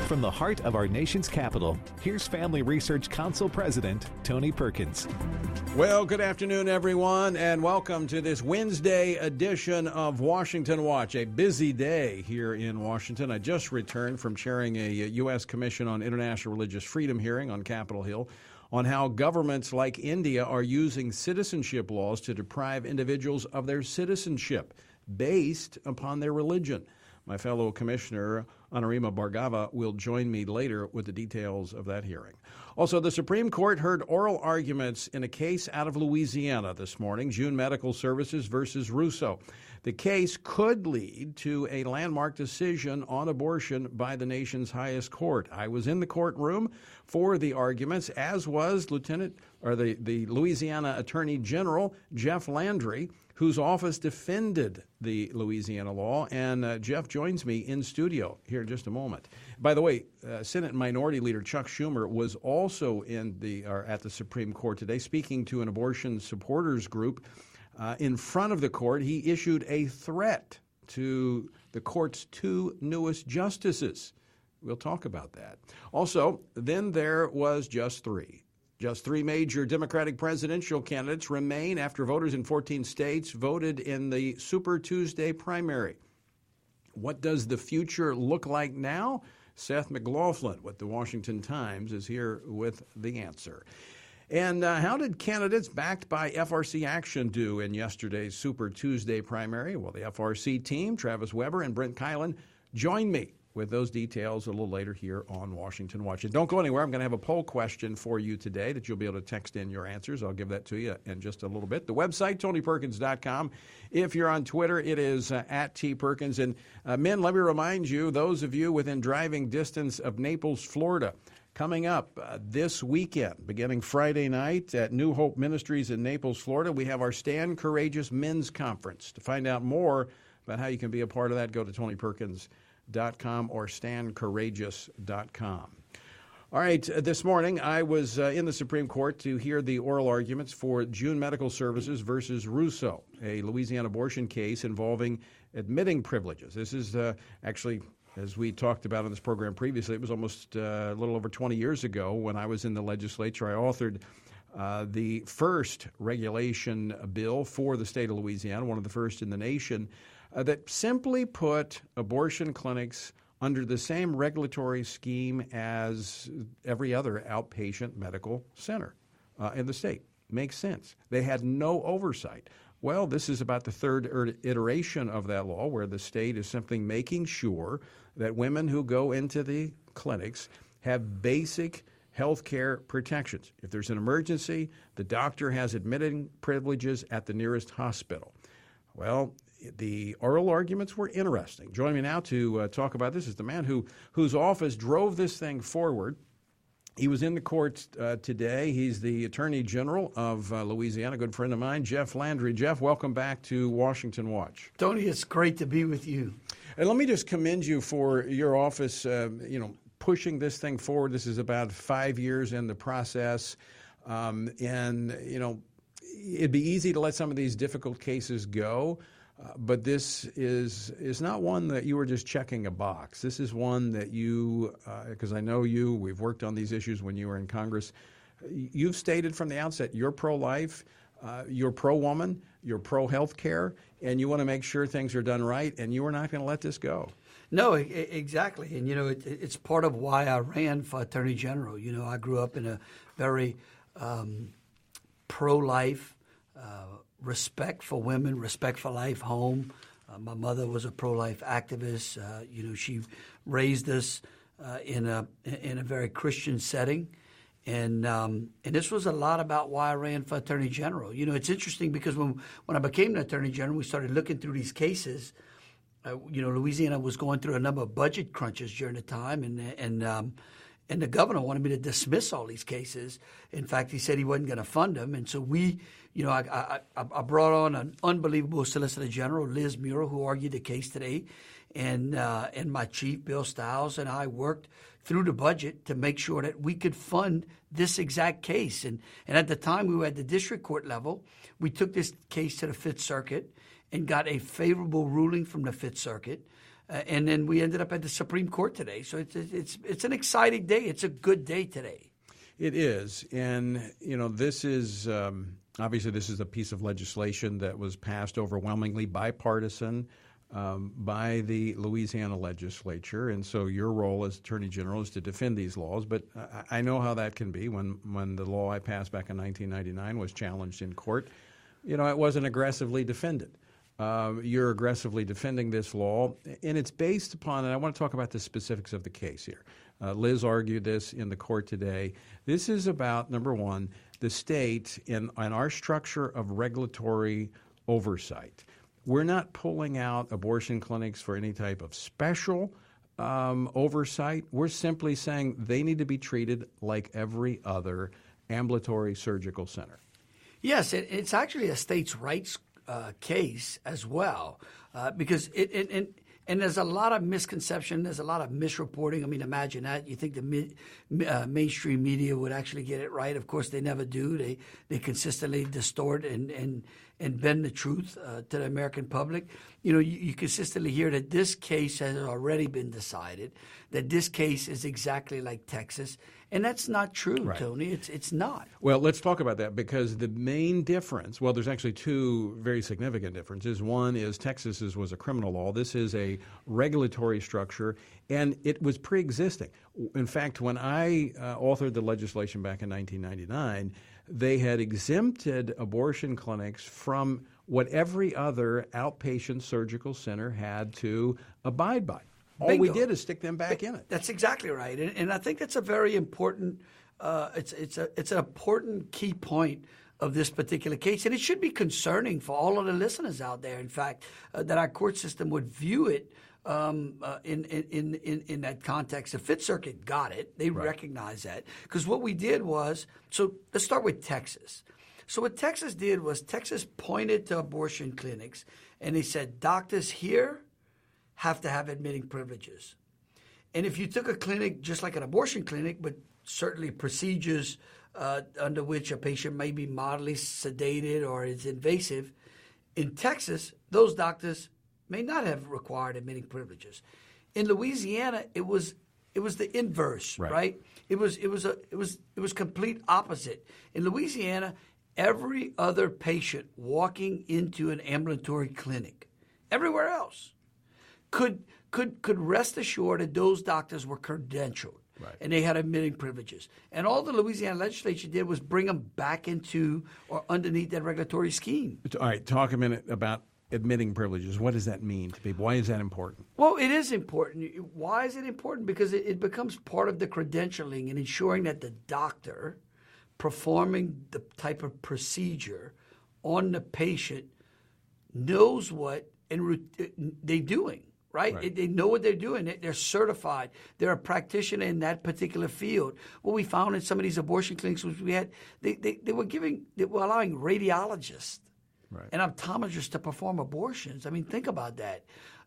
from the heart of our nation's capital, here's Family Research Council President Tony Perkins. Well, good afternoon, everyone, and welcome to this Wednesday edition of Washington Watch. A busy day here in Washington. I just returned from chairing a U.S. Commission on International Religious Freedom hearing on Capitol Hill on how governments like India are using citizenship laws to deprive individuals of their citizenship based upon their religion. My fellow Commissioner Anurima Bhargava will join me later with the details of that hearing. Also, the Supreme Court heard oral arguments in a case out of Louisiana this morning, June Medical Services versus Russo. The case could lead to a landmark decision on abortion by the nation's highest court. I was in the courtroom for the arguments, as was the Louisiana Attorney General Jeff Landry, whose office defended the Louisiana law. And Jeff joins me in studio here in just a moment. By the way, Senate Minority Leader Chuck Schumer was also at the Supreme Court today, speaking to an abortion supporters group. In front of the court, he issued a threat to the court's two newest justices. We'll talk about that. Also, then there was just three. Just three major Democratic presidential candidates remain after voters in 14 states voted in the Super Tuesday primary. What does the future look like now? Seth McLaughlin with the Washington Times is here with the answer. And how did candidates backed by FRC Action do in yesterday's Super Tuesday primary? Well, the FRC team, Travis Weber and Brent Kylan, join me with those details a little later here on Washington Watch. And don't go anywhere. I'm going to have a poll question for you today that you'll be able to text in your answers. I'll give that to you in just a little bit. The website, TonyPerkins.com. If you're on Twitter, it is at @TPerkins. And men, let me remind you, those of you within driving distance of Naples, Florida, coming up this weekend, beginning Friday night at New Hope Ministries in Naples, Florida, we have our Stand Courageous Men's Conference. To find out more about how you can be a part of that, go to TonyPerkins.com or StandCourageous.com. All right, this morning I was in the Supreme Court to hear the oral arguments for June Medical Services versus Russo, a Louisiana abortion case involving admitting privileges. This is actually, as we talked about on this program previously, it was almost a little over 20 years ago when I was in the legislature. I authored the first regulation bill for the state of Louisiana, one of the first in the nation, that simply put abortion clinics under the same regulatory scheme as every other outpatient medical center in the state. Makes sense. They had no oversight. Well, this is about the third iteration of that law where the state is simply making sure that women who go into the clinics have basic health care protections. If there's an emergency, the doctor has admitting privileges at the nearest hospital. Well, the oral arguments were interesting. Joining me now to talk about this is the man whose office drove this thing forward. He was in the courts today. He's the Attorney General of Louisiana, a good friend of mine, Jeff Landry. Jeff, welcome back to Washington Watch. Tony, it's great to be with you. And let me just commend you for your office, pushing this thing forward. This is about 5 years in the process. It'd be easy to let some of these difficult cases go. But this is not one that you were just checking a box. This is one that you, because I know you, we've worked on these issues when you were in Congress. You've stated from the outset you're pro-life, you're pro-woman, you're pro-health care, and you want to make sure things are done right, and you are not going to let this go. No, exactly. And, it's part of why I ran for Attorney General. I grew up in a very pro-life, respect for women, respect for life home. My mother was a pro-life activist. She raised us in a very Christian setting. And this was a lot about why I ran for Attorney General. It's interesting because when I became an Attorney General, we started looking through these cases. Louisiana was going through a number of budget crunches during the time, and the governor wanted me to dismiss all these cases. In fact, he said he wasn't going to fund them. And so I brought on an unbelievable Solicitor General, Liz Murrow, who argued the case today. And my chief, Bill Stiles, and I worked through the budget to make sure that we could fund this exact case. And at the time we were at the district court level, we took this case to the Fifth Circuit and got a favorable ruling from the Fifth Circuit. And then we ended up at the Supreme Court today. So it's an exciting day. It's a good day today. It is. And, this is obviously this is a piece of legislation that was passed overwhelmingly bipartisan by the Louisiana legislature. And so your role as Attorney General is to defend these laws. But I know how that can be when the law I passed back in 1999 was challenged in court. It wasn't aggressively defended. You're aggressively defending this law, and it's based upon, and I want to talk about the specifics of the case here. Liz argued this in the court today. This is about, number one, the state and our structure of regulatory oversight. We're not pulling out abortion clinics for any type of special oversight. We're simply saying they need to be treated like every other ambulatory surgical center. Yes, it's actually a states' rights case as well, because and there's a lot of misconception. There's a lot of misreporting. I mean, imagine that. You think the mainstream media would actually get it right. Of course, they never do. They consistently distort and bend the truth to the American public. You consistently hear that this case has already been decided, that this case is exactly like Texas. And that's not true, right, Tony. It's not. Well, let's talk about that, because the main difference, well, there's actually two very significant differences. One is Texas's was a criminal law. This is a regulatory structure, and it was pre-existing. In fact, when I authored the legislation back in 1999, they had exempted abortion clinics from what every other outpatient surgical center had to abide by. All Bingo. we did is stick them back in it. That's exactly right, and I think that's a very important. It's an important key point of this particular case, and it should be concerning for all of the listeners out there. In fact, that our court system would view it in that context. The Fifth Circuit got it; they recognized that, because what we did was, so let's start with Texas. So what Texas did was Texas pointed to abortion clinics, and they said doctors here have to have admitting privileges. And if you took a clinic just like an abortion clinic, but certainly procedures under which a patient may be mildly sedated or is invasive, in Texas, those doctors may not have required admitting privileges. In Louisiana, it was the inverse, right? It was complete opposite. In Louisiana, every other patient walking into an ambulatory clinic, everywhere else, could rest assured that those doctors were credentialed, and they had admitting privileges. And all the Louisiana legislature did was bring them back into or underneath that regulatory scheme. All right, talk a minute about admitting privileges. What does that mean to people? Why is that important? Well, it is important. Why is it important? Because it becomes part of the credentialing and ensuring that the doctor performing the type of procedure on the patient knows what they're doing. Right? They know what they're doing. They're certified. They're a practitioner in that particular field. What we found in some of these abortion clinics was they were allowing radiologists and optometrists to perform abortions. I mean, think about that.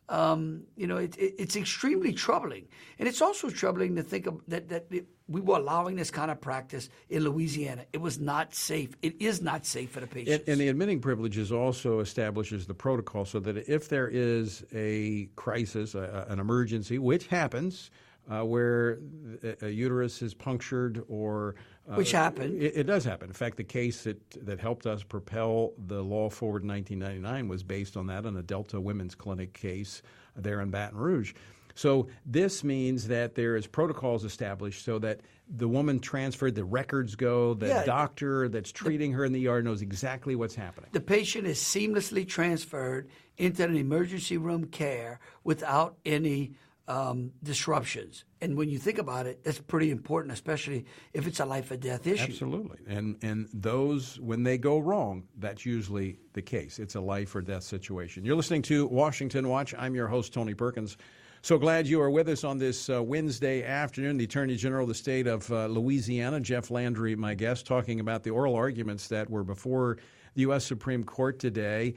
It's extremely troubling, and it's also troubling to think of that we were allowing this kind of practice in Louisiana. It was not safe. It is not safe for the patients. And the admitting privileges also establishes the protocol so that if there is a crisis, an emergency, which happens, where a uterus is punctured or which happened. It does happen. In fact, the case that helped us propel the law forward in 1999 was based on that, on a Delta Women's Clinic case there in Baton Rouge. So this means that there is protocols established so that the woman transferred, the records go, the doctor that's treating her in the ER knows exactly what's happening. The patient is seamlessly transferred into an emergency room care without any disruptions. And when you think about it, that's pretty important, especially if it's a life or death issue. Absolutely. And those, when they go wrong, that's usually the case. It's a life or death situation. You're listening to Washington Watch. I'm your host, Tony Perkins. So glad you are with us on this Wednesday afternoon. The Attorney General of the state of Louisiana, Jeff Landry, my guest, talking about the oral arguments that were before the U.S. Supreme Court today.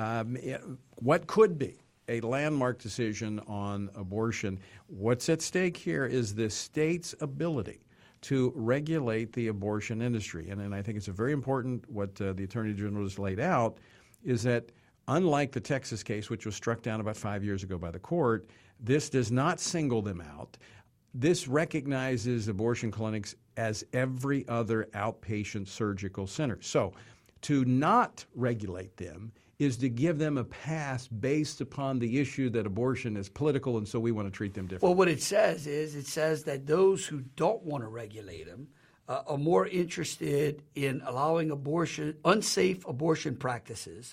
What could be a landmark decision on abortion. What's at stake here is the state's ability to regulate the abortion industry. And I think it's a very important what the Attorney General has laid out is that unlike the Texas case, which was struck down about 5 years ago by the court, this does not single them out. This recognizes abortion clinics as every other outpatient surgical center. So to not regulate them is to give them a pass based upon the issue that abortion is political, and so we want to treat them differently. Well, what it says is it says that those who don't want to regulate them are more interested in allowing unsafe abortion practices,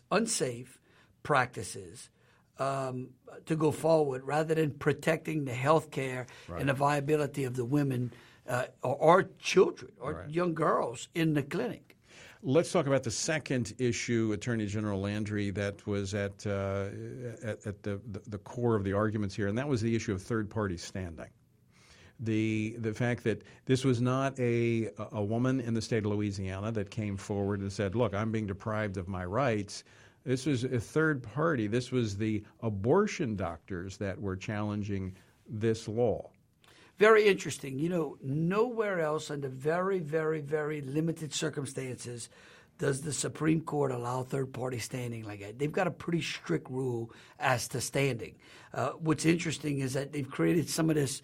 to go forward rather than protecting the health care and the viability of the women or children or young girls in the clinic. Let's talk about the second issue, Attorney General Landry, that was at the core of the arguments here, and that was the issue of third-party standing. The fact that this was not a woman in the state of Louisiana that came forward and said, look, I'm being deprived of my rights. This was a third party. This was the abortion doctors that were challenging this law. Very interesting. You know, nowhere else under very, very, very limited circumstances does the Supreme Court allow third-party standing like that. They've got a pretty strict rule as to standing. What's interesting is that they've created some of this,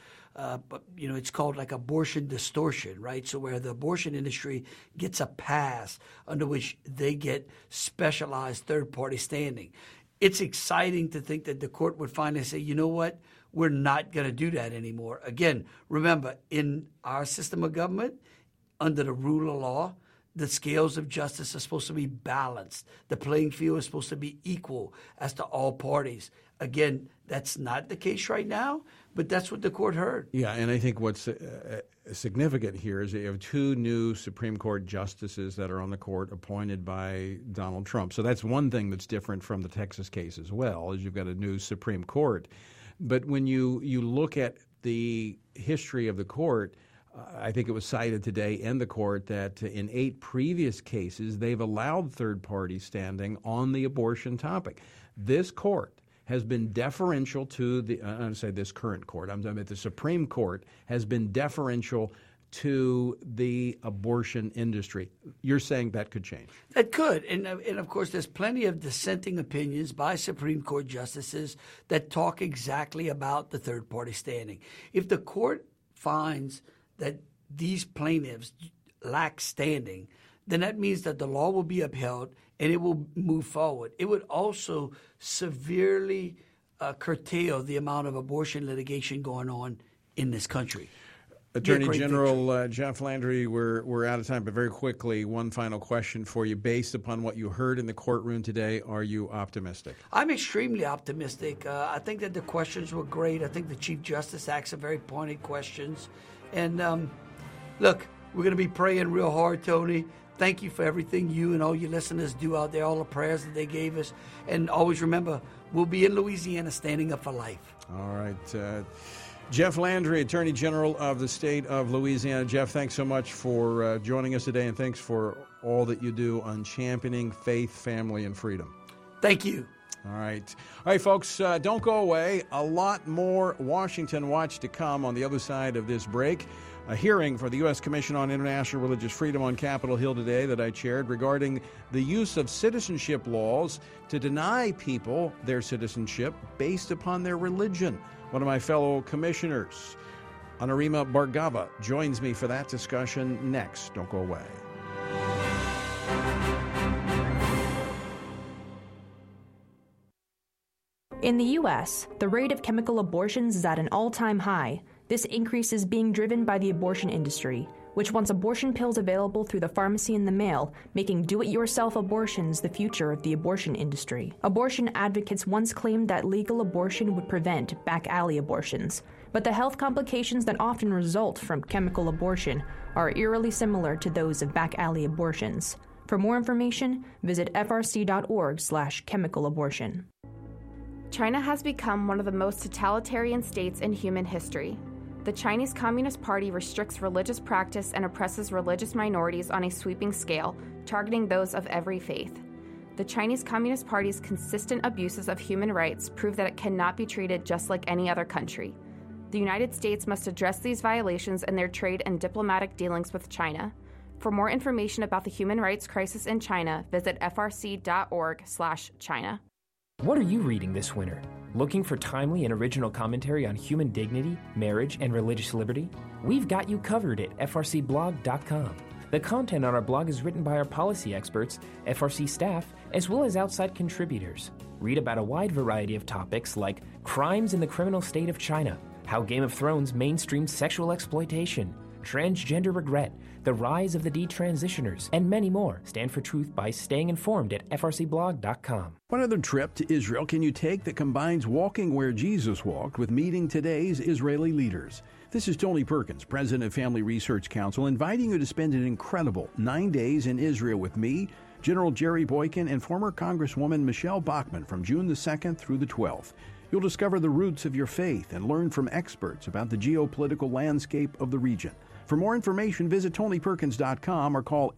it's called like abortion distortion, right? So where the abortion industry gets a pass under which they get specialized third-party standing. It's exciting to think that the court would finally say, you know what? We're not going to do that anymore. Again, remember, in our system of government, under the rule of law, the scales of justice are supposed to be balanced. The playing field is supposed to be equal as to all parties. Again, that's not the case right now, but that's what the court heard. Yeah, and I think what's significant here is that you have two new Supreme Court justices that are on the court appointed by Donald Trump. So that's one thing that's different from the Texas case as well, is you've got a new Supreme Court. But when you look at the history of the court, I think it was cited today in the court that in 8 previous cases, they've allowed third-party standing on the abortion topic. This court has been deferential to the, I'm going to say this current court, I'm talking about the Supreme Court, has been deferential to the abortion industry. You're saying that could change? That could. And of course, there's plenty of dissenting opinions by Supreme Court justices that talk exactly about the third-party standing. If the court finds that these plaintiffs lack standing, then that means that the law will be upheld and it will move forward. It would also severely curtail the amount of abortion litigation going on in this country. Attorney General Jeff Landry, we're out of time, but very quickly, one final question for you. Based upon what you heard in the courtroom today, are you optimistic? I'm extremely optimistic. I think that the questions were great. I think the Chief Justice asked some very pointed questions. And look, we're going to be praying real hard, Tony. Thank you for everything you and all your listeners do out there, all the prayers that they gave us. And always remember, we'll be in Louisiana standing up for life. All right. Jeff Landry, Attorney General of the state of Louisiana. Jeff, thanks so much for joining us today, and thanks for all that you do on championing faith, family, and freedom. Thank you. All right, folks, don't go away. A lot more Washington Watch to come on the other side of this break. A hearing for the U.S. Commission on International Religious Freedom on Capitol Hill today that I chaired regarding the use of citizenship laws to deny people their citizenship based upon their religion. One of my fellow commissioners, Anurima Bhargava, joins me for that discussion next. Don't go away. In the U.S., the rate of chemical abortions is at an all-time high. This increase is being driven by the abortion industry, which wants abortion pills available through the pharmacy in the mail, making do-it-yourself abortions the future of the abortion industry. Abortion advocates once claimed that legal abortion would prevent back-alley abortions, but the health complications that often result from chemical abortion are eerily similar to those of back-alley abortions. For more information, visit frc.org/chemicalabortion. China has become one of the most totalitarian states in human history. The Chinese Communist Party restricts religious practice and oppresses religious minorities on a sweeping scale, targeting those of every faith. The Chinese Communist Party's consistent abuses of human rights prove that it cannot be treated just like any other country. The United States must address these violations in their trade and diplomatic dealings with China. For more information about the human rights crisis in China, visit frc.org/China. What are you reading this winter? Looking for timely and original commentary on human dignity, marriage, and religious liberty? We've got you covered at frcblog.com. The content on our blog is written by our policy experts, FRC staff, as well as outside contributors. Read about a wide variety of topics like crimes in the criminal state of China, how Game of Thrones mainstreamed sexual exploitation, transgender regret, the rise of the detransitioners, and many more. Stand for truth by staying informed at frcblog.com. What other trip to Israel can you take that combines walking where Jesus walked with meeting today's Israeli leaders? This is Tony Perkins, president of Family Research Council, inviting you to spend an incredible 9 days in Israel with me, General Jerry Boykin, and former Congresswoman Michelle Bachmann from June the 2nd through the 12th. You'll discover the roots of your faith and learn from experts about the geopolitical landscape of the region. For more information, visit TonyPerkins.com or call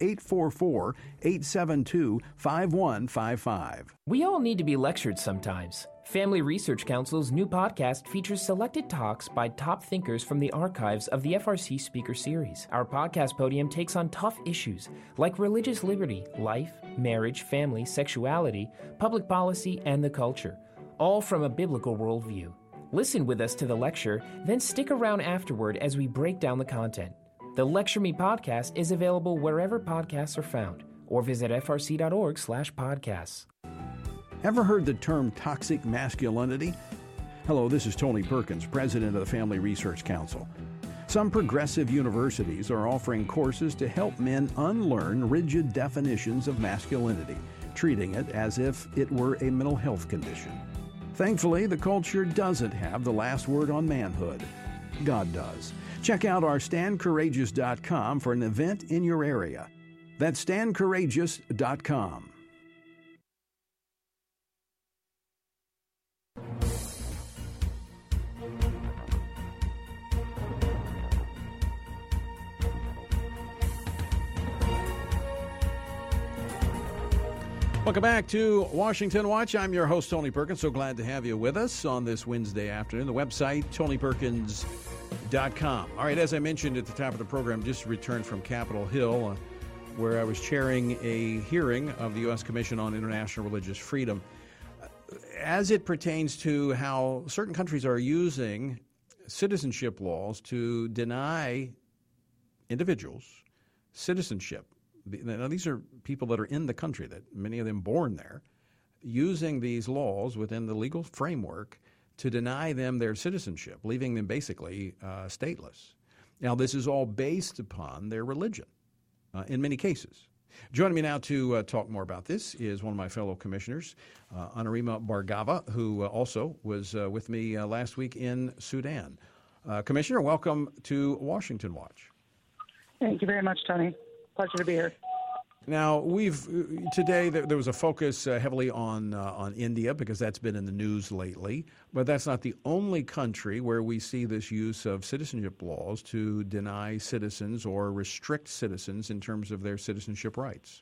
844-872-5155. We all need to be lectured sometimes. Family Research Council's new podcast features selected talks by top thinkers from the archives of the FRC Speaker Series. Our podcast podium takes on tough issues like religious liberty, life, marriage, family, sexuality, public policy, and the culture, all from a biblical worldview. Listen with us to the lecture, then stick around afterward as we break down the content. The Lecture Me podcast is available wherever podcasts are found, or visit frc.org/podcasts. Ever heard the term toxic masculinity? Hello, this is Tony Perkins, president of the Family Research Council. Some progressive universities are offering courses to help men unlearn rigid definitions of masculinity, treating it as if it were a mental health condition. Thankfully, the culture doesn't have the last word on manhood. God does. Check out our StandCourageous.com for an event in your area. That's StandCourageous.com. Welcome back to Washington Watch. I'm your host, Tony Perkins. So glad to have you with us on this Wednesday afternoon. The website, TonyPerkins.com. All right, as I mentioned at the top of the program, just returned from Capitol Hill, where I was chairing a hearing of the U.S. Commission on International Religious Freedom. As it pertains to how certain countries are using citizenship laws to deny individuals citizenship. Now, these are people that are in the country, that many of them born there, using these laws within the legal framework to deny them their citizenship, leaving them basically stateless. Now, this is all based upon their religion in many cases. Joining me now to talk more about this is one of my fellow commissioners, Anurima Bhargava, who also was with me last week in Sudan. Commissioner, welcome to Washington Watch. Thank you very much, Tony. Pleasure to be here. Now, today there was a focus heavily on India because that's been in the news lately, but that's not the only country where we see this use of citizenship laws to deny citizens or restrict citizens in terms of their citizenship rights.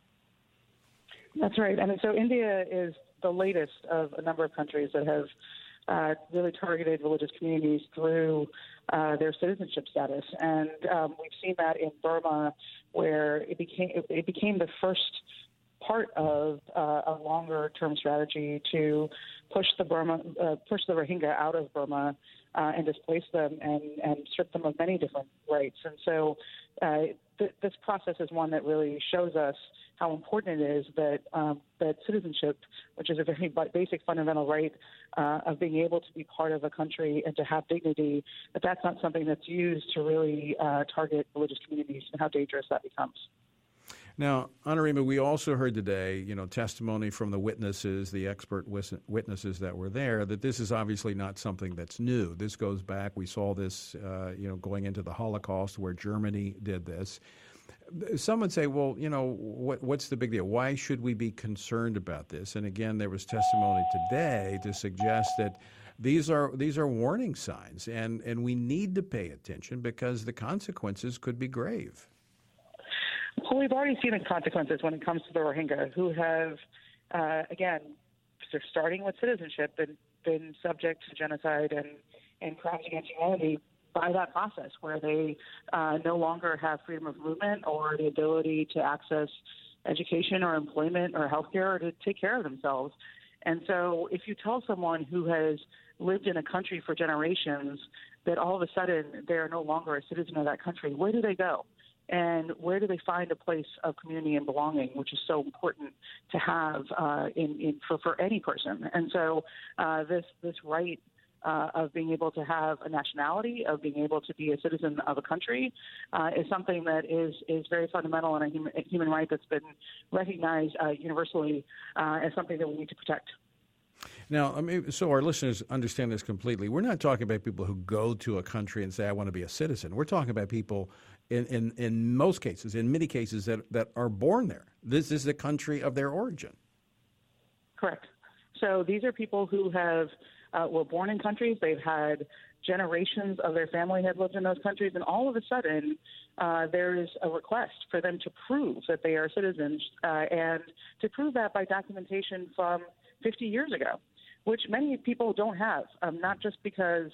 That's right. And so India is the latest of a number of countries that have really targeted religious communities through their citizenship status. And we've seen that in Burma, where it became the first part of a longer-term strategy to push the Rohingya out of Burma and displace them and strip them of many different rights. And so this process is one that really shows us how important it is that citizenship, which is a very basic fundamental right of being able to be part of a country and to have dignity, that's not something that's used to really target religious communities, and how dangerous that becomes. Now, Anurima, we also heard today, testimony from the witnesses, the expert witnesses that were there, that this is obviously not something that's new. This goes back. We saw this, going into the Holocaust, where Germany did this. Some would say, well, what's the big deal? Why should we be concerned about this? And again, there was testimony today to suggest that these are warning signs, and we need to pay attention because the consequences could be grave. Well, we've already seen the consequences when it comes to the Rohingya, who have, again, they're starting with citizenship, been subject to genocide and crimes against humanity by that process, where they no longer have freedom of movement or the ability to access education or employment or healthcare or to take care of themselves. And so if you tell someone who has lived in a country for generations that all of a sudden they are no longer a citizen of that country, where do they go? And where do they find a place of community and belonging, which is so important to have for any person? And so this right of being able to have a nationality, of being able to be a citizen of a country, is something that is very fundamental and a human right that's been recognized universally as something that we need to protect. Now, so our listeners understand this completely. We're not talking about people who go to a country and say, I want to be a citizen. We're talking about people in most cases, in many cases, that are born there. This is the country of their origin. Correct. So these are people who were born in countries. They've had generations of their family have lived in those countries, and all of a sudden there is a request for them to prove that they are citizens, and to prove that by documentation from 50 years ago, which many people don't have, not just because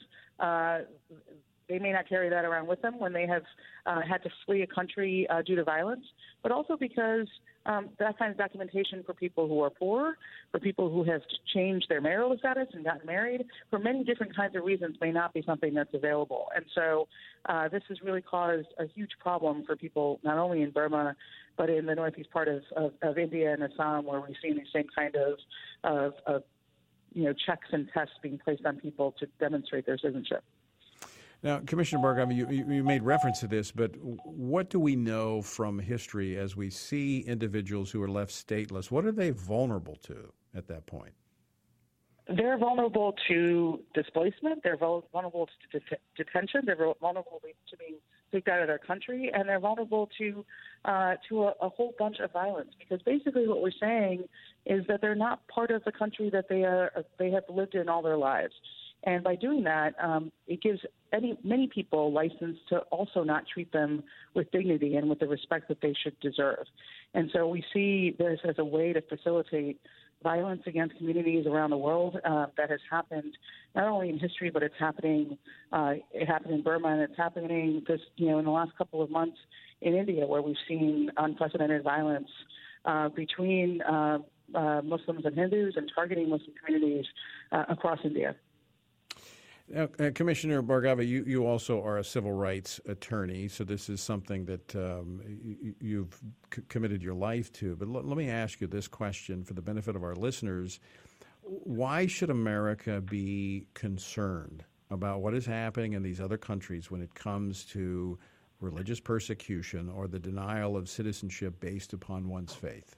they may not carry that around with them when they have had to flee a country due to violence, but also because that kind of documentation for people who are poor, for people who have changed their marital status and gotten married, for many different kinds of reasons may not be something that's available. And so this has really caused a huge problem for people not only in Burma, but in the northeast part of India and Assam, where we've seen the same kind of checks and tests being placed on people to demonstrate their citizenship. Now, Commissioner Bhargava, you made reference to this, but what do we know from history as we see individuals who are left stateless? What are they vulnerable to at that point? They're vulnerable to displacement. They're vulnerable to detention. They're vulnerable to being kicked out of their country, and they're vulnerable to a whole bunch of violence. Because basically, what we're saying is that they're not part of the country that they have lived in all their lives. And by doing that, it gives many people license to also not treat them with dignity and with the respect that they should deserve. And so we see this as a way to facilitate violence against communities around the world that has happened not only in history, but it's happening. It happened in Burma, and it's happening in the last couple of months in India, where we've seen unprecedented violence between Muslims and Hindus and targeting Muslim communities across India. Now, Commissioner Bhargava, you also are a civil rights attorney, so this is something that you've committed your life to. But let me ask you this question for the benefit of our listeners. Why should America be concerned about what is happening in these other countries when it comes to religious persecution or the denial of citizenship based upon one's faith?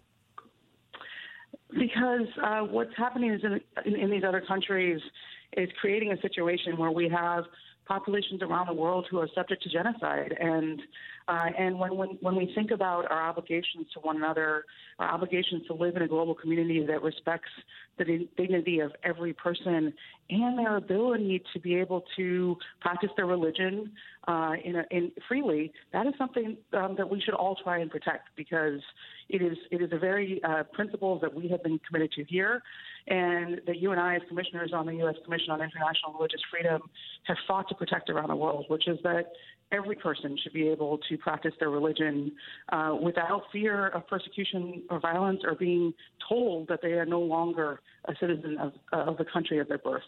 Because what's happening is in these other countries is creating a situation where we have populations around the world who are subject to genocide. And when we think about our obligations to one another, our obligations to live in a global community that respects the dignity of every person and their ability to be able to practice their religion freely, that is something that we should all try and protect, because it is a very principles that we have been committed to here, and that you and I, as commissioners on the U.S. Commission on International Religious Freedom, have fought to protect around the world, which is that every person should be able to practice their religion without fear of persecution or violence, or being told that they are no longer a citizen of the country of their birth.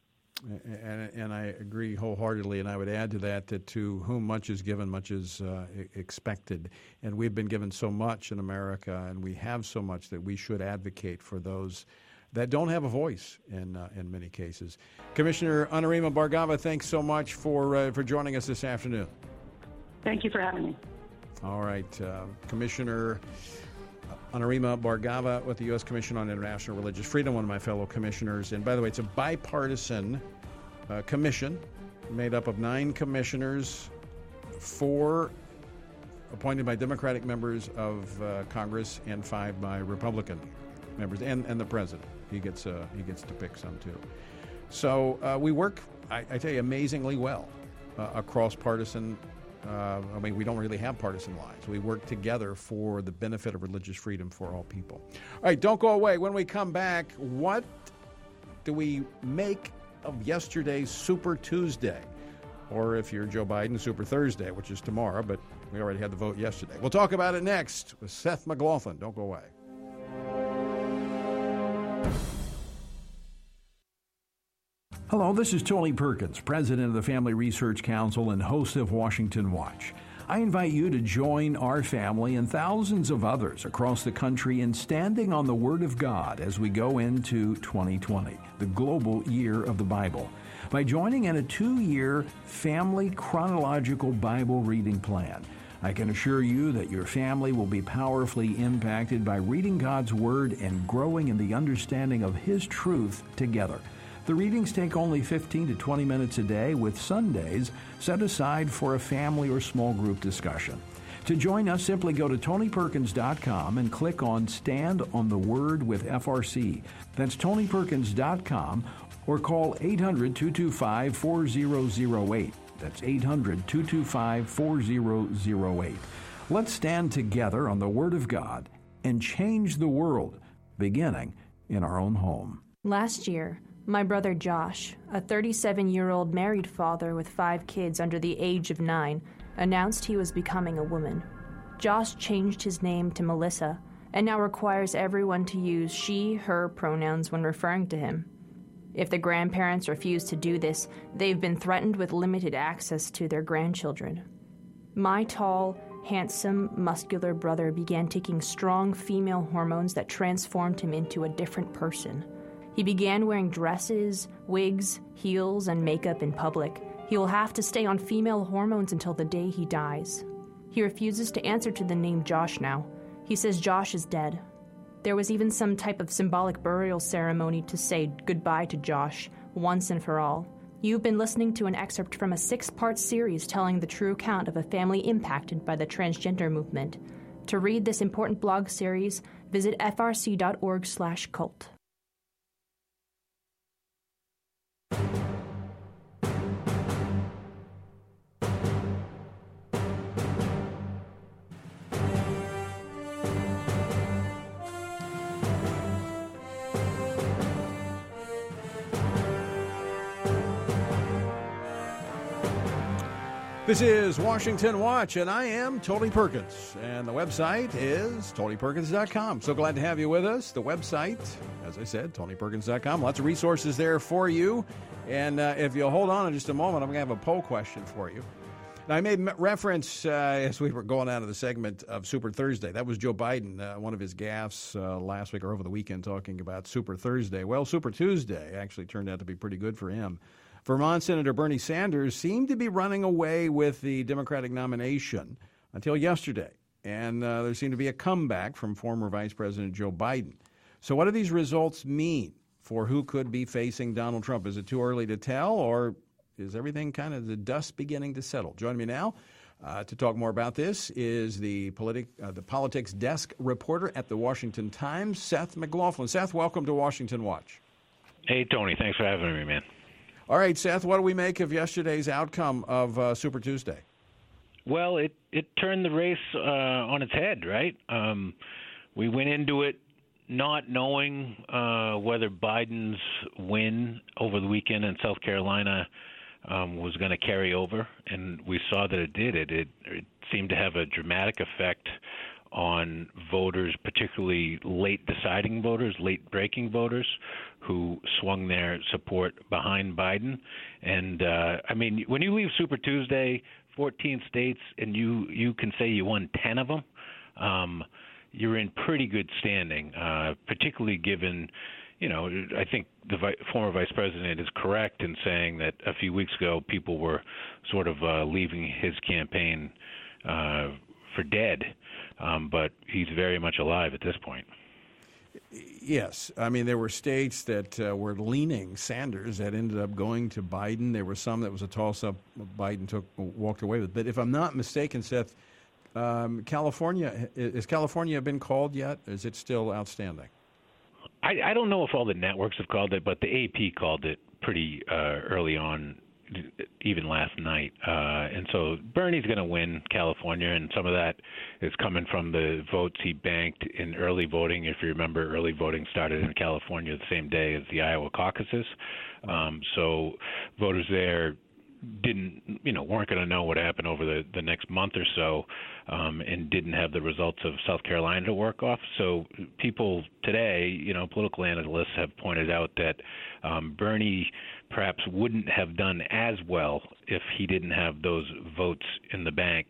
And I agree wholeheartedly, and I would add to that to whom much is given, much is expected. And we've been given so much in America, and we have so much that we should advocate for those that don't have a voice in many cases. Commissioner Anurima Bhargava, thanks so much for joining us this afternoon. Thank you for having me. All right. Commissioner Anurima Bhargava with the U.S. Commission on International Religious Freedom, one of my fellow commissioners. And by the way, it's a bipartisan commission made up of 9 commissioners, 4 appointed by Democratic members of Congress and 5 by Republican members, and the president. He gets to pick some too. So we work, I tell you, amazingly well across partisan. We don't really have partisan lines. We work together for the benefit of religious freedom for all people. All right, don't go away. When we come back, what do we make of yesterday's Super Tuesday? Or if you're Joe Biden, Super Thursday, which is tomorrow, but we already had the vote yesterday. We'll talk about it next with Seth McLaughlin. Don't go away. Hello, this is Tony Perkins, president of the Family Research Council and host of Washington Watch. I invite you to join our family and thousands of others across the country in standing on the Word of God as we go into 2020, the global year of the Bible, by joining in a 2-year family chronological Bible reading plan. I can assure you that your family will be powerfully impacted by reading God's Word and growing in the understanding of His truth together. The readings take only 15 to 20 minutes a day, with Sundays set aside for a family or small group discussion. To join us, simply go to TonyPerkins.com and click on Stand on the Word with FRC. That's TonyPerkins.com, or call 800-225-4008. That's 800-225-4008. Let's stand together on the Word of God and change the world, beginning in our own home. Last year, my brother Josh, a 37-year-old married father with 5 kids under the age of 9, announced he was becoming a woman. Josh changed his name to Melissa and now requires everyone to use she, her pronouns when referring to him. If the grandparents refuse to do this, they've been threatened with limited access to their grandchildren. My tall, handsome, muscular brother began taking strong female hormones that transformed him into a different person. He began wearing dresses, wigs, heels, and makeup in public. He will have to stay on female hormones until the day he dies. He refuses to answer to the name Josh now. He says Josh is dead. There was even some type of symbolic burial ceremony to say goodbye to Josh, once and for all. You've been listening to an excerpt from a 6-part series telling the true account of a family impacted by the transgender movement. To read this important blog series, visit frc.org/cult. This is Washington Watch, and I am Tony Perkins, and the website is TonyPerkins.com. So glad to have you with us. The website, as I said, TonyPerkins.com. Lots of resources there for you. And if you'll hold on in just a moment, I'm going to have a poll question for you. Now, I made reference as we were going out of the segment of Super Thursday. That was Joe Biden, one of his gaffes last week or over the weekend, talking about Super Thursday. Well, Super Tuesday actually turned out to be pretty good for him. Vermont Senator Bernie Sanders seemed to be running away with the Democratic nomination until yesterday, and there seemed to be a comeback from former Vice President Joe Biden. So what do these results mean for who could be facing Donald Trump? Is it too early to tell, or is everything kind of the dust beginning to settle? Joining me now to talk more about this is the politics desk reporter at the Washington Times, Seth McLaughlin. Seth, welcome to Washington Watch. Hey, Tony. Thanks for having me, man. All right, Seth, what do we make of yesterday's outcome of Super Tuesday? Well, it turned the race on its head, right? We went into it not knowing whether Biden's win over the weekend in South Carolina was going to carry over, and we saw that it did. It seemed to have a dramatic effect on voters, particularly late deciding voters, late breaking voters, who swung their support behind Biden. And I mean, when you leave Super Tuesday, 14 states, and you can say you won 10 of them, you're in pretty good standing, particularly given, I think the former vice president is correct in saying that a few weeks ago people were sort of leaving his campaign for dead. But he's very much alive at this point. Yes. I mean, there were states that were leaning Sanders that ended up going to Biden. There were some that was a toss-up Biden walked away with. But if I'm not mistaken, Seth, California, has California been called yet? Or is it still outstanding? I don't know if all the networks have called it, but the AP called it pretty early on, even last night. And so Bernie's going to win California, and some of that is coming from the votes he banked in early voting. If you remember, early voting started in California the same day as the Iowa caucuses. So voters there weren't going to know what happened over the next month or so, and didn't have the results of South Carolina to work off. So people today, political analysts have pointed out that Bernie perhaps wouldn't have done as well if he didn't have those votes in the bank.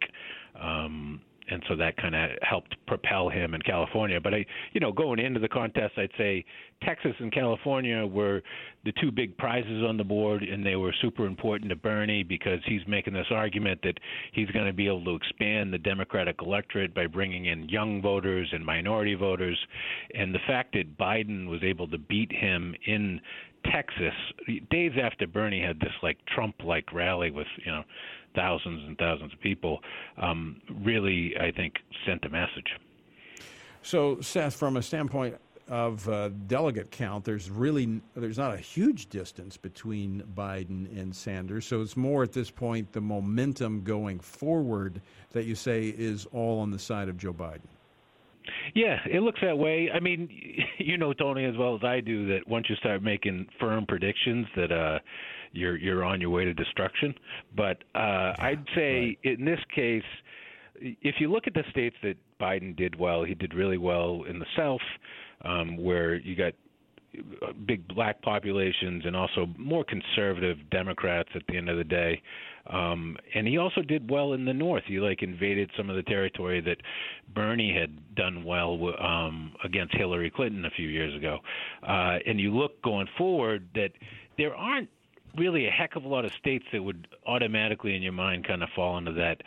And so that kind of helped propel him in California. But going into the contest, I'd say Texas and California were the two big prizes on the board, and they were super important to Bernie because he's making this argument that he's going to be able to expand the Democratic electorate by bringing in young voters and minority voters. And the fact that Biden was able to beat him in Texas days after Bernie had this Trump-like rally with thousands and thousands of people, really, I think, sent a message. So, Seth, from a standpoint of delegate count, there's not a huge distance between Biden and Sanders. So it's more at this point the momentum going forward that you say is all on the side of Joe Biden. Yeah, it looks that way. I mean, Tony, as well as I do, that once you start making firm predictions that you're on your way to destruction. But I'd say in this case, if you look at the states that Biden did well, he did really well in the South, where you got big black populations and also more conservative Democrats at the end of the day. And he also did well in the North. He invaded some of the territory that Bernie had done well against Hillary Clinton a few years ago. And you look going forward that there aren't really a heck of a lot of states that would automatically in your mind kind of fall into that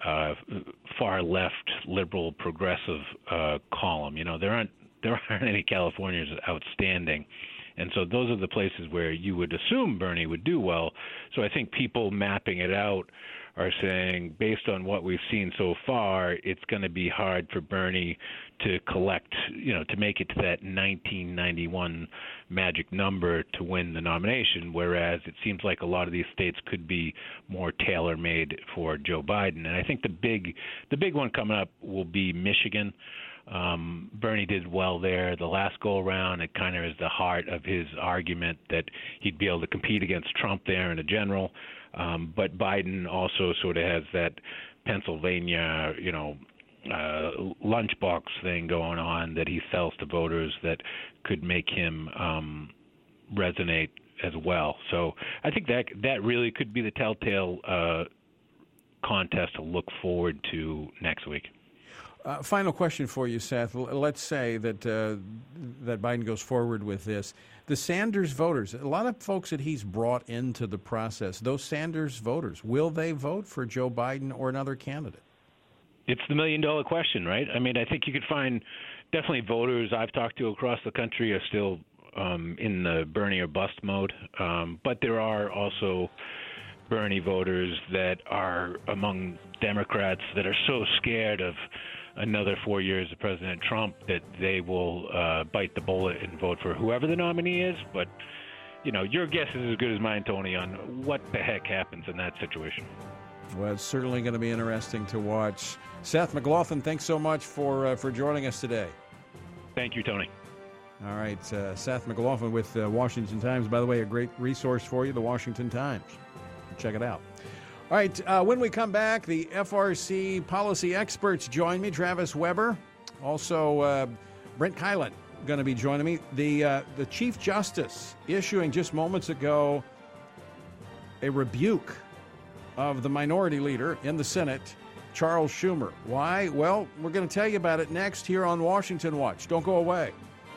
far left liberal progressive column. There aren't any Californians outstanding. And so those are the places where you would assume Bernie would do well. So I think people mapping it out are saying, based on what we've seen so far, it's going to be hard for Bernie to collect, to make it to that 1991 magic number to win the nomination, whereas it seems like a lot of these states could be more tailor-made for Joe Biden. And I think the big one coming up will be Michigan. Bernie did well there the last go-around. It kind of is the heart of his argument that he'd be able to compete against Trump there in a general. But Biden also sort of has that Pennsylvania, lunchbox thing going on that he sells to voters that could make him resonate as well. So I think that really could be the telltale contest to look forward to next week. Final question for you, Seth. Let's say that Biden goes forward with this. The Sanders voters, a lot of folks that he's brought into the process, those Sanders voters, will they vote for Joe Biden or another candidate? It's the million-dollar question, right? I mean, I think you could find definitely voters I've talked to across the country are still in the Bernie or bust mode. But there are also Bernie voters that are among Democrats that are so scared of another 4 years of President Trump that they will bite the bullet and vote for whoever the nominee is. But, your guess is as good as mine, Tony, on what the heck happens in that situation. Well, it's certainly going to be interesting to watch. Seth McLaughlin, thanks so much for joining us today. Thank you, Tony. All right, Seth McLaughlin with Washington Times. By the way, a great resource for you, the Washington Times. Check it out. All right, when we come back, the FRC policy experts join me, Travis Weber. Also, Brent Keilen going to be joining me. The Chief Justice issuing just moments ago a rebuke of the minority leader in the Senate, Charles Schumer. Why? Well, we're going to tell you about it next here on Washington Watch. Don't go away.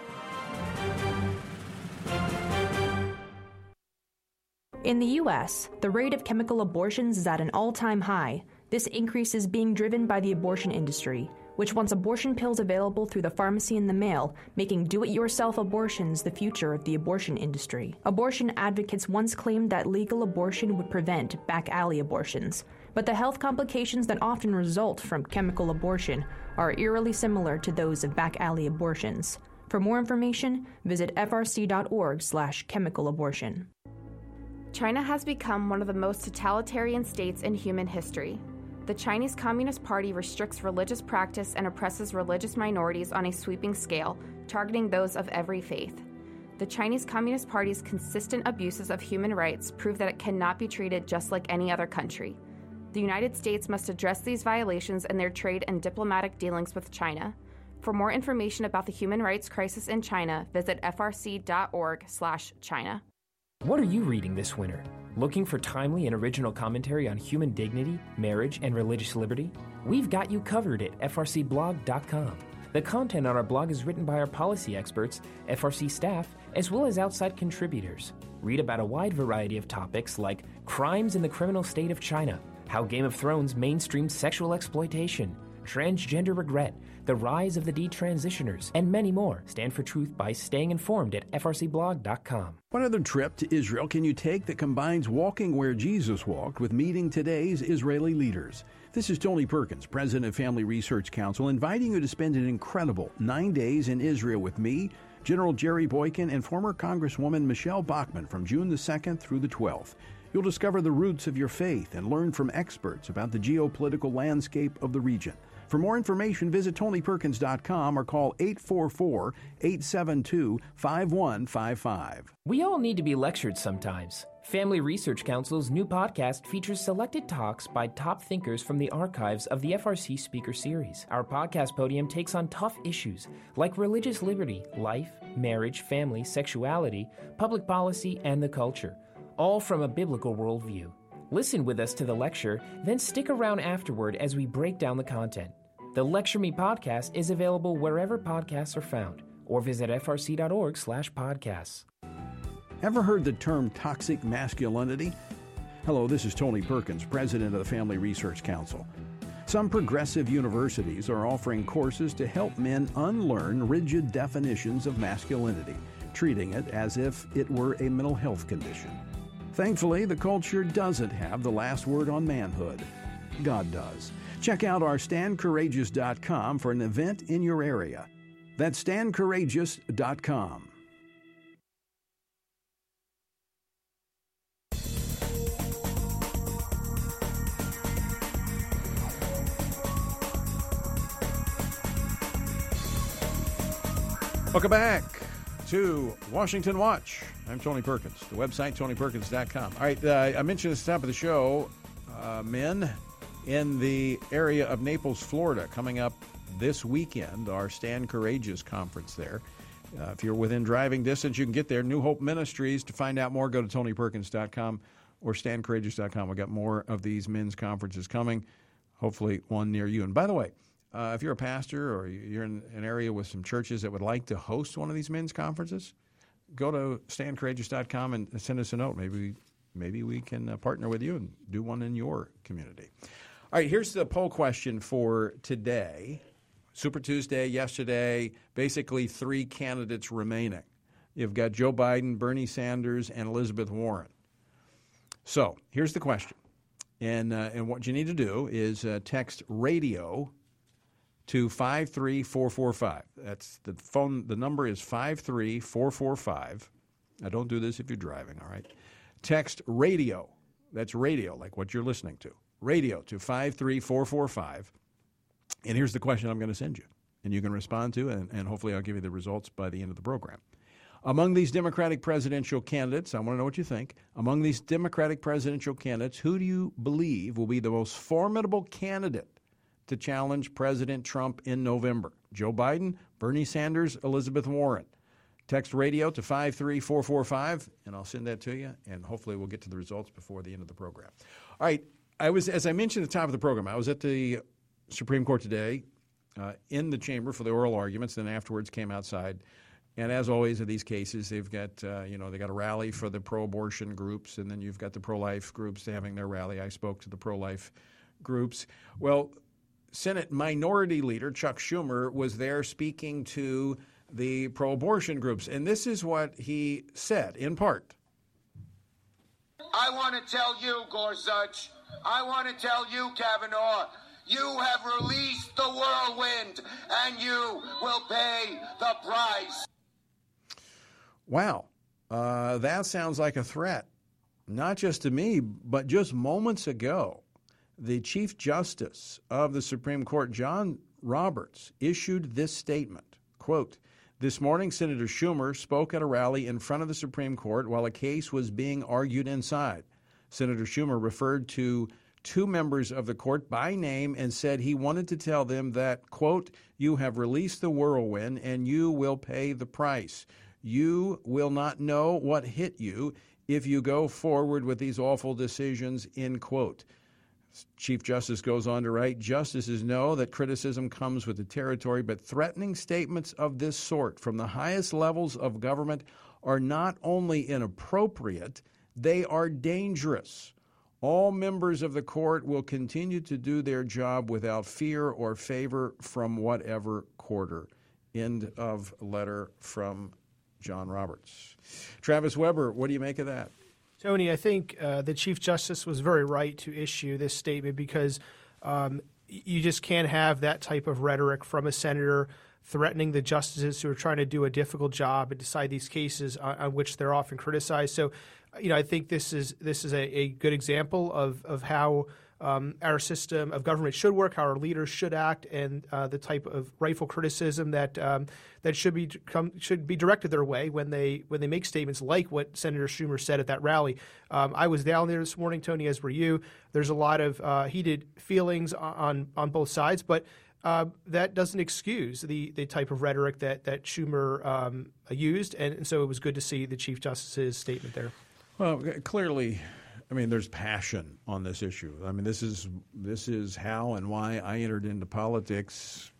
In the U.S., the rate of chemical abortions is at an all-time high. This increase is being driven by the abortion industry, which wants abortion pills available through the pharmacy in the mail, making do-it-yourself abortions the future of the abortion industry. Abortion advocates once claimed that legal abortion would prevent back-alley abortions, but the health complications that often result from chemical abortion are eerily similar to those of back-alley abortions. For more information, visit frc.org/chemicalabortion. China has become one of the most totalitarian states in human history. The Chinese Communist Party restricts religious practice and oppresses religious minorities on a sweeping scale, targeting those of every faith. The Chinese Communist Party's consistent abuses of human rights prove that it cannot be treated just like any other country. The United States must address these violations in their trade and diplomatic dealings with China. For more information about the human rights crisis in China, visit frc.org/China. What are you reading this winter? Looking for timely and original commentary on human dignity, marriage, and religious liberty? We've got you covered at frcblog.com. The content on our blog is written by our policy experts, FRC staff, as well as outside contributors. Read about a wide variety of topics like crimes in the criminal state of China, how Game of Thrones mainstreamed sexual exploitation, transgender regret, the rise of the detransitioners, and many more. Stand for truth by staying informed at frcblog.com. What other trip to Israel can you take that combines walking where Jesus walked with meeting today's Israeli leaders? This is Tony Perkins, president of Family Research Council, inviting you to spend an incredible 9 days in Israel with me, General Jerry Boykin, and former Congresswoman Michelle Bachmann from June the 2nd through the 12th. You'll discover the roots of your faith and learn from experts about the geopolitical landscape of the region. For more information, visit TonyPerkins.com or call 844-872-5155. We all need to be lectured sometimes. Family Research Council's new podcast features selected talks by top thinkers from the archives of the FRC Speaker Series. Our podcast podium takes on tough issues like religious liberty, life, marriage, family, sexuality, public policy, and the culture, all from a biblical worldview. Listen with us to the lecture, then stick around afterward as we break down the content. The Lecture Me podcast is available wherever podcasts are found, or visit frc.org/podcasts. Ever heard the term toxic masculinity? Hello, this is Tony Perkins, president of the Family Research Council. Some progressive universities are offering courses to help men unlearn rigid definitions of masculinity, treating it as if it were a mental health condition. Thankfully, the culture doesn't have the last word on manhood. God does. Check out our StandCourageous.com for an event in your area. That's StandCourageous.com. Welcome back to Washington Watch. I'm Tony Perkins. The website, TonyPerkins.com. All right, I mentioned at the top of the show, men in the area of Naples, Florida, coming up this weekend, our Stand Courageous conference there. If you're within driving distance, you can get there. New Hope Ministries. To find out more, go to TonyPerkins.com or StandCourageous.com. We've got more of these men's conferences coming, hopefully one near you. And by the way, if you're a pastor or you're in an area with some churches that would like to host one of these men's conferences, go to StandCourageous.com and send us a note. Maybe we can partner with you and do one in your community. All right, here's the poll question for today. Super Tuesday, yesterday, basically 3 candidates remaining. You've got Joe Biden, Bernie Sanders, and Elizabeth Warren. So here's the question. And what you need to do is text radio to 53445. That's the phone. The number is 53445. Now, don't do this if you're driving, all right? Text radio. That's radio, like what you're listening to. Radio to 53445. And here's the question I'm going to send you. And you can respond to, and hopefully I'll give you the results by the end of the program. Among these Democratic presidential candidates, I want to know what you think. Among these Democratic presidential candidates, who do you believe will be the most formidable candidate to challenge President Trump in November? Joe Biden, Bernie Sanders, Elizabeth Warren. Text radio to 53445, and I'll send that to you, and hopefully we'll get to the results before the end of the program. All right, as I mentioned at the top of the program, I was at the Supreme Court today in the chamber for the oral arguments, then afterwards came outside. And as always in these cases, they've got, they got a rally for the pro-abortion groups, and then you've got the pro-life groups having their rally. I spoke to the pro-life groups. Well, Senate Minority Leader Chuck Schumer was there speaking to the pro-abortion groups. And this is what he said, in part. I want to tell you, Gorsuch, I want to tell you, Kavanaugh, you have released the whirlwind, and you will pay the price. Wow, that sounds like a threat, not just to me, but just moments ago, the Chief Justice of the Supreme Court, John Roberts, issued this statement, quote, This morning, Senator Schumer spoke at a rally in front of the Supreme Court while a case was being argued inside. Senator Schumer referred to two members of the court by name and said he wanted to tell them that, quote, "You have released the whirlwind and you will pay the price. You will not know what hit you if you go forward with these awful decisions," end quote. Chief Justice goes on to write, "Justices know that criticism comes with the territory, but threatening statements of this sort from the highest levels of government are not only inappropriate, they are dangerous. All members of the court will continue to do their job without fear or favor from whatever quarter." End of letter from John Roberts. Travis Weber, what do you make of that? Tony, I think the Chief Justice was very right to issue this statement because you just can't have that type of rhetoric from a senator threatening the justices who are trying to do a difficult job and decide these cases on which they're often criticized. So, I think this is a good example of how our system of government should work, how our leaders should act, and the type of rightful criticism that should be directed their way when they make statements like what Senator Schumer said at that rally. I was down there this morning, Tony, as were you. There's a lot of heated feelings on both sides, but that doesn't excuse the type of rhetoric that Schumer used, and so it was good to see the Chief Justice's statement there. Well, clearly, there's passion on this issue. This is how and why I entered into politics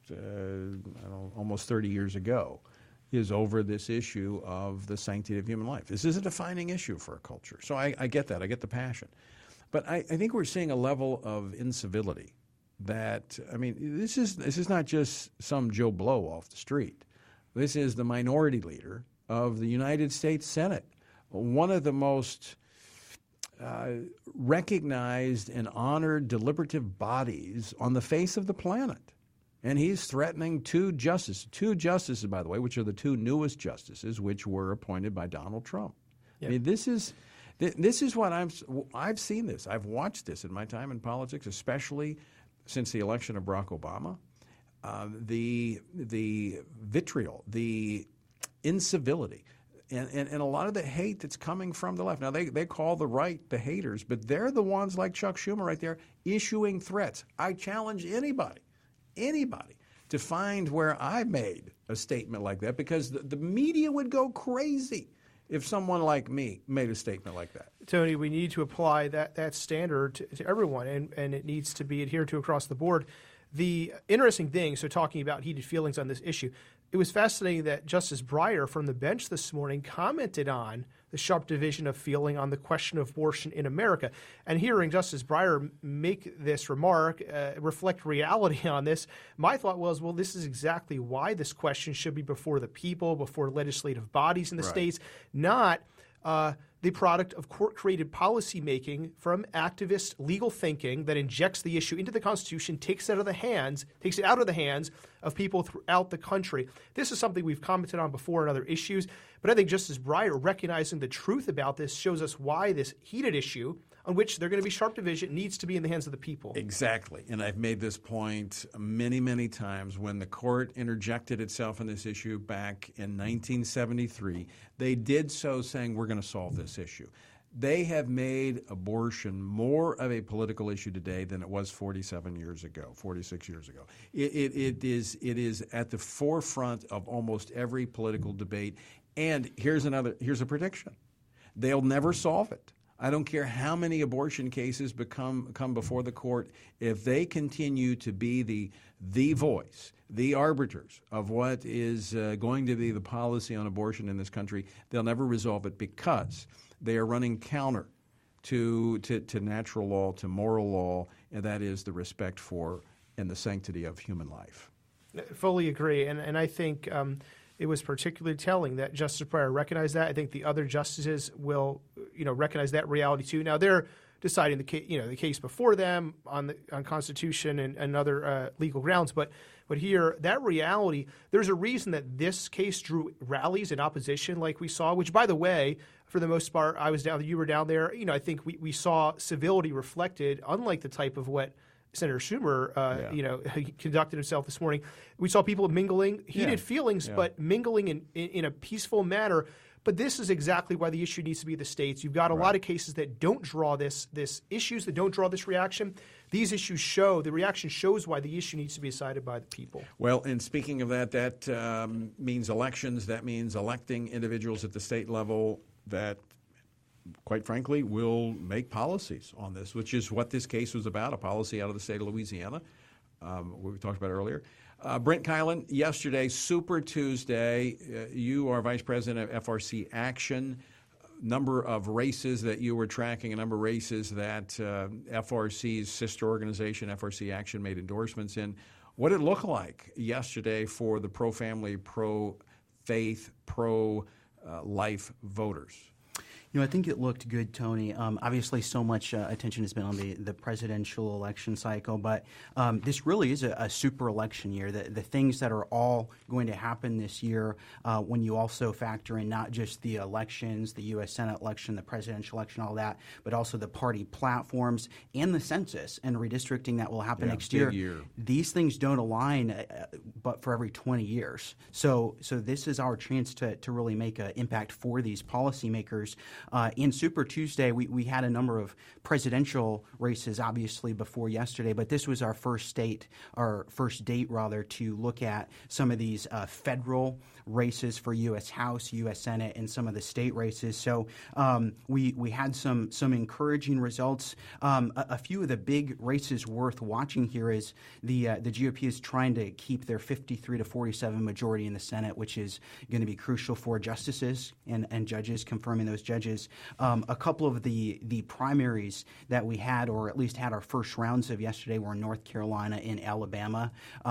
almost 30 years ago, is over this issue of the sanctity of human life. This is a defining issue for a culture. So I get that. I get the passion. But I think we're seeing a level of incivility that, this is not just some Joe Blow off the street. This is the minority leader of the United States Senate, one of the most recognized and honored deliberative bodies on the face of the planet. And he's threatening two justices, by the way, which are the two newest justices, which were appointed by Donald Trump. Yep. This is what I've seen this. I've watched this in my time in politics, especially since the election of Barack Obama. The vitriol, the incivility, and a lot of the hate that's coming from the left. Now, they call the right the haters, but they're the ones like Chuck Schumer right there issuing threats. I challenge anybody to find where I made a statement like that, because the media would go crazy if someone like me made a statement like that. Tony, we need to apply that standard to everyone, and it needs to be adhered to across the board. The interesting thing, so talking about heated feelings on this issue, it was fascinating that Justice Breyer from the bench this morning commented on the sharp division of feeling on the question of abortion in America. And hearing Justice Breyer make this remark, reflect reality on this, my thought was, well, this is exactly why this question should be before the people, before legislative bodies in the states, not the product of court-created policymaking from activist legal thinking that injects the issue into the Constitution, takes it out of the hands of people throughout the country. This is something we've commented on before in other issues, but I think Justice Breyer recognizing the truth about this shows us why this heated issue, on which there are going to be sharp division, needs to be in the hands of the people. Exactly. And I've made this point many, many times. When the court interjected itself in this issue back in 1973, they did so saying, we're going to solve this issue. They have made abortion more of a political issue today than it was 46 years ago. It is at the forefront of almost every political debate. And here's a prediction. They'll never solve it. I don't care how many abortion cases come before the court. If they continue to be the voice, the arbiters of what is going to be the policy on abortion in this country, they'll never resolve it, because they are running counter to natural law, to moral law, and that is the respect for and the sanctity of human life. I fully agree, and I think it was particularly telling that Justice Breyer recognized that. I think the other justices will, recognize that reality too. Now they're deciding the case before them on Constitution and other legal grounds, but here that reality, there's a reason that this case drew rallies in opposition, like we saw. Which, by the way, for the most part, I was down there, you were down there. I think we saw civility reflected, unlike the type of what Senator Schumer, he conducted himself this morning. We saw people mingling, heated feelings, but mingling in a peaceful manner. But this is exactly why the issue needs to be the states. You've got a lot of cases that don't draw this issues, that don't draw this reaction. These issues the reaction shows why the issue needs to be decided by the people. Well, and speaking of that means elections. That means electing individuals at the state level that, quite frankly, will make policies on this, which is what this case was about, a policy out of the state of Louisiana, we talked about earlier. Brent Keilen, yesterday, Super Tuesday, you are Vice President of FRC Action. Number of races that you were tracking, a number of races that FRC's sister organization, FRC Action, made endorsements in. What did it look like yesterday for the pro-family, pro-faith, pro-life voters? I think it looked good, Tony. Obviously, so much attention has been on the presidential election cycle, but this really is a super election year. The things that are all going to happen this year, when you also factor in not just the elections, the U.S. Senate election, the presidential election, all that, but also the party platforms and the census and redistricting that will happen next year. These things don't align, but for every 20 years. So this is our chance to really make an impact for these policymakers. In Super Tuesday, we had a number of presidential races, obviously, before yesterday, but this was our first date to look at some of these federal races for U.S. House, U.S. Senate, and some of the state races. So we had some encouraging results. A few of the big races worth watching here is the GOP is trying to keep their 53 to 47 majority in the Senate, which is going to be crucial for justices and judges, confirming those judges. A couple of the primaries that we had, or at least had our first rounds of yesterday, were in North Carolina and Alabama.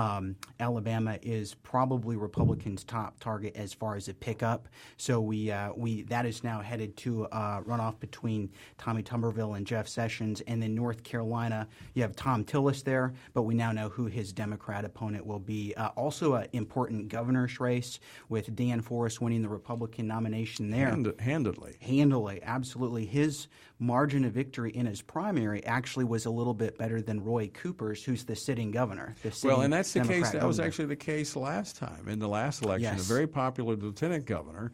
Alabama is probably Republicans' top target as far as a pickup. So that is now headed to a runoff between Tommy Tuberville and Jeff Sessions. And then North Carolina, you have Tom Tillis there, but we now know who his Democrat opponent will be. Also an important governor's race with Dan Forest winning the Republican nomination there. Handily, absolutely. His margin of victory in his primary actually was a little bit better than Roy Cooper's, who's the sitting governor. And that's the case. That was actually the case last time in the last election. Yes. A very popular lieutenant governor.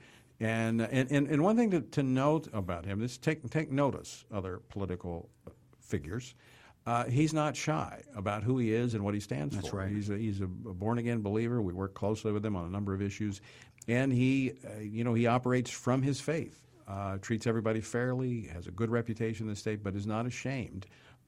And one thing to note about him, take notice, other political figures. He's not shy about who he is and what he stands for. That's right. He's a born-again believer. We work closely with him on a number of issues. And he operates from his faith. Treats everybody fairly, has a good reputation in the state, but is not ashamed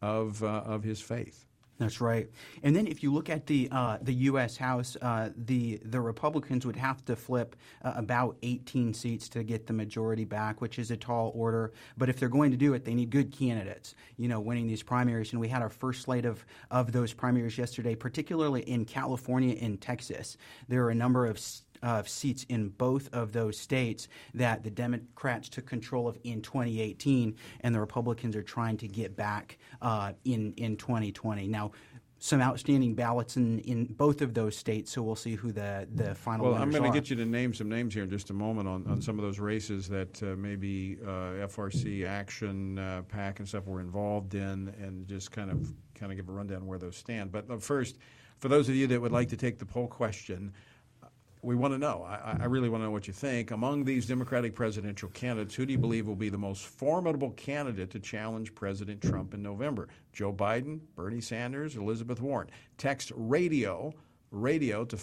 of his faith. That's right. And then if you look at the U.S. House, the Republicans would have to flip about 18 seats to get the majority back, which is a tall order. But if they're going to do it, they need good candidates, winning these primaries. And we had our first slate of those primaries yesterday, particularly in California and Texas. There are a number of seats in both of those states that the Democrats took control of in 2018, and the Republicans are trying to get back in 2020. Now, some outstanding ballots in both of those states, so we'll see who the final winners are. Well, I'm going to get you to name some names here in just a moment on some of those races that maybe FRC Action, PAC, and stuff were involved in, and just kind of give a rundown where those stand. But first, for those of you that would like to take the poll question, we want to know. I really want to know what you think. Among these Democratic presidential candidates, who do you believe will be the most formidable candidate to challenge President Trump in November? Joe Biden, Bernie Sanders, Elizabeth Warren? Text radio to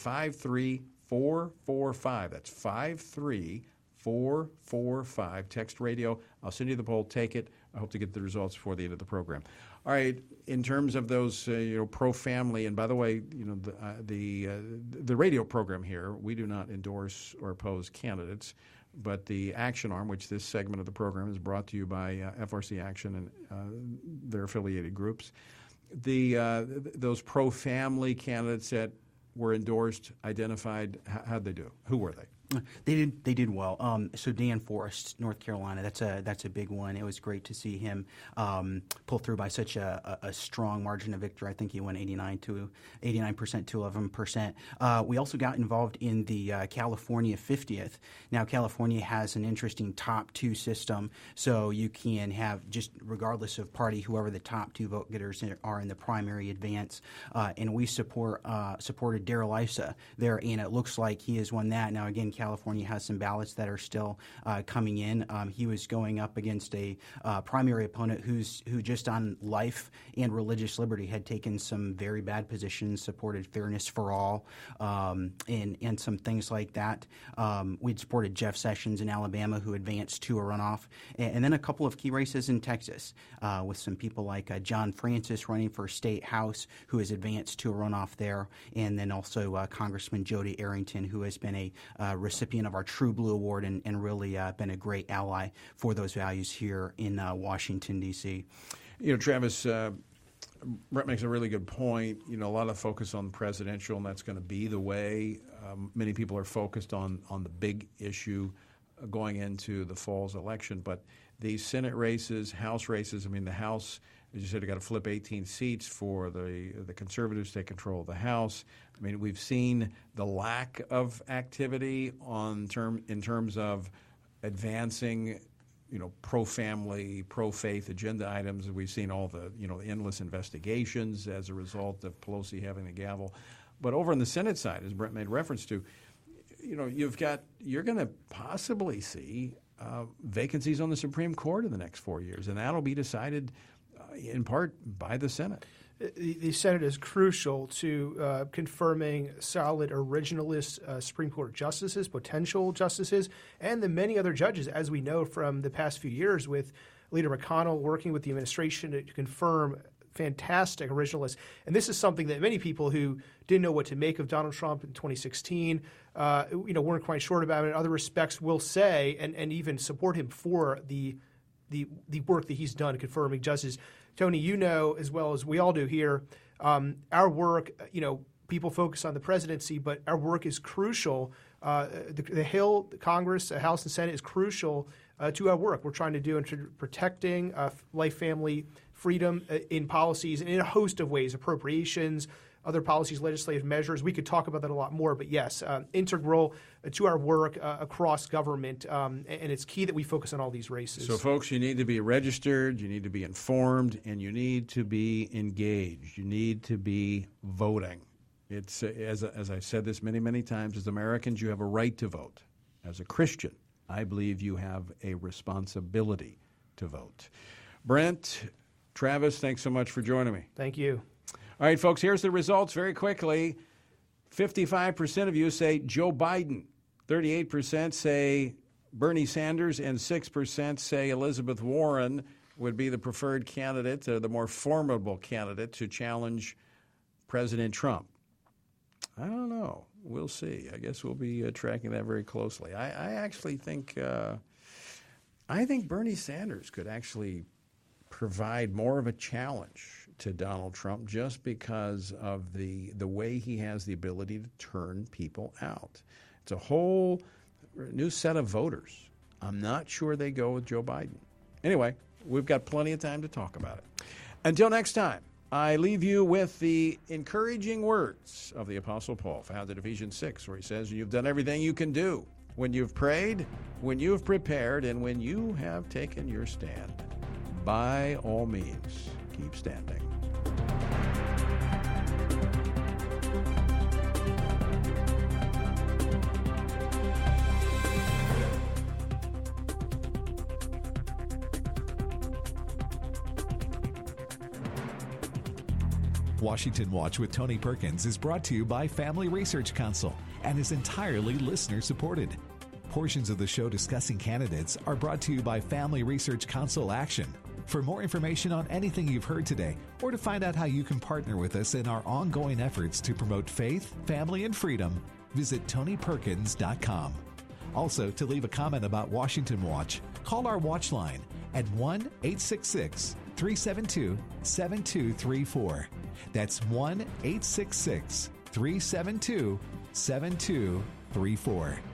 53445. That's 53445. Text radio. I'll send you the poll. Take it. I hope to get the results before the end of the program. All right. In terms of those, pro-family, and by the way, the radio program here, we do not endorse or oppose candidates, but the Action Arm, which this segment of the program is brought to you by FRC Action and their affiliated groups, those pro-family candidates that were endorsed, identified, how'd they do? Who were they? They did well. So Dan Forest, North Carolina, that's a big one. It was great to see him pull through by such a strong margin of victory. I think he won 89% to 11%. We also got involved in the California 50th. Now California has an interesting top two system, so you can have, just regardless of party, whoever the top two vote getters are in the primary advance. And we supported Darrell Issa there, and it looks like he has won that. Now again, California has some ballots that are still coming in. He was going up against a primary opponent who just on life and religious liberty had taken some very bad positions, supported fairness for all, and some things like that. We'd supported Jeff Sessions in Alabama, who advanced to a runoff, and then a couple of key races in Texas with some people like John Francis running for State House, who has advanced to a runoff there, and then also Congressman Jody Arrington, who has been a recipient of our True Blue Award and really been a great ally for those values here in Washington, D.C. You know, Travis, Brett makes a really good point. You know, a lot of focus on presidential, and that's going to be the way. Many people are focused on the big issue going into the fall's election. But these Senate races, House races, I mean, the House, as you said, you got to flip 18 seats for the conservatives to take control of the House. I mean, we've seen the lack of activity in terms of advancing, you know, pro-family, pro-faith agenda items. We've seen all the, you know, endless investigations as a result of Pelosi having the gavel. But over on the Senate side, as Brett made reference to, you know, you're going to possibly see vacancies on the Supreme Court in the next 4 years, and that'll be decided in part by the Senate. The Senate is crucial to confirming solid originalist Supreme Court justices, potential justices, and the many other judges, as we know from the past few years with Leader McConnell working with the administration to confirm fantastic originalists. And this is something that many people who didn't know what to make of Donald Trump in 2016, weren't quite sure about it in other respects, will say and even support him for the work that he's done confirming justice. Tony, you know as well as we all do here, our work, people focus on the presidency, but our work is crucial. The Hill, the Congress, the House and Senate is crucial to our work. We're trying to do in protecting life, family, freedom in policies and in a host of ways, appropriations, other policies, legislative measures. We could talk about that a lot more, but yes, integral to our work across government, and it's key that we focus on all these races. So, folks, you need to be registered, you need to be informed, and you need to be engaged. You need to be voting. It's as I've said this many, many times, as Americans, you have a right to vote. As a Christian, I believe you have a responsibility to vote. Brent, Travis, thanks so much for joining me. Thank you. All right, folks, here's the results very quickly. 55% of you say Joe Biden. 38% say Bernie Sanders, and 6% say Elizabeth Warren would be the preferred candidate, the more formidable candidate to challenge President Trump. I don't know. We'll see. I guess we'll be tracking that very closely. I actually think Bernie Sanders could actually provide more of a challenge to Donald Trump just because of the way he has the ability to turn people out. It's a whole new set of voters. I'm not sure they go with Joe Biden. Anyway, we've got plenty of time to talk about it. Until next time, I leave you with the encouraging words of the Apostle Paul found in Ephesians 6, where he says, "You've done everything you can do when you've prayed, when you've prepared, and when you have taken your stand. By all means, keep standing." Washington Watch with Tony Perkins is brought to you by Family Research Council and is entirely listener-supported. Portions of the show discussing candidates are brought to you by Family Research Council Action. For more information on anything you've heard today, or to find out how you can partner with us in our ongoing efforts to promote faith, family, and freedom, visit TonyPerkins.com. Also, to leave a comment about Washington Watch, call our watch line at 1-866-372-7234. That's 1-866-372-7234.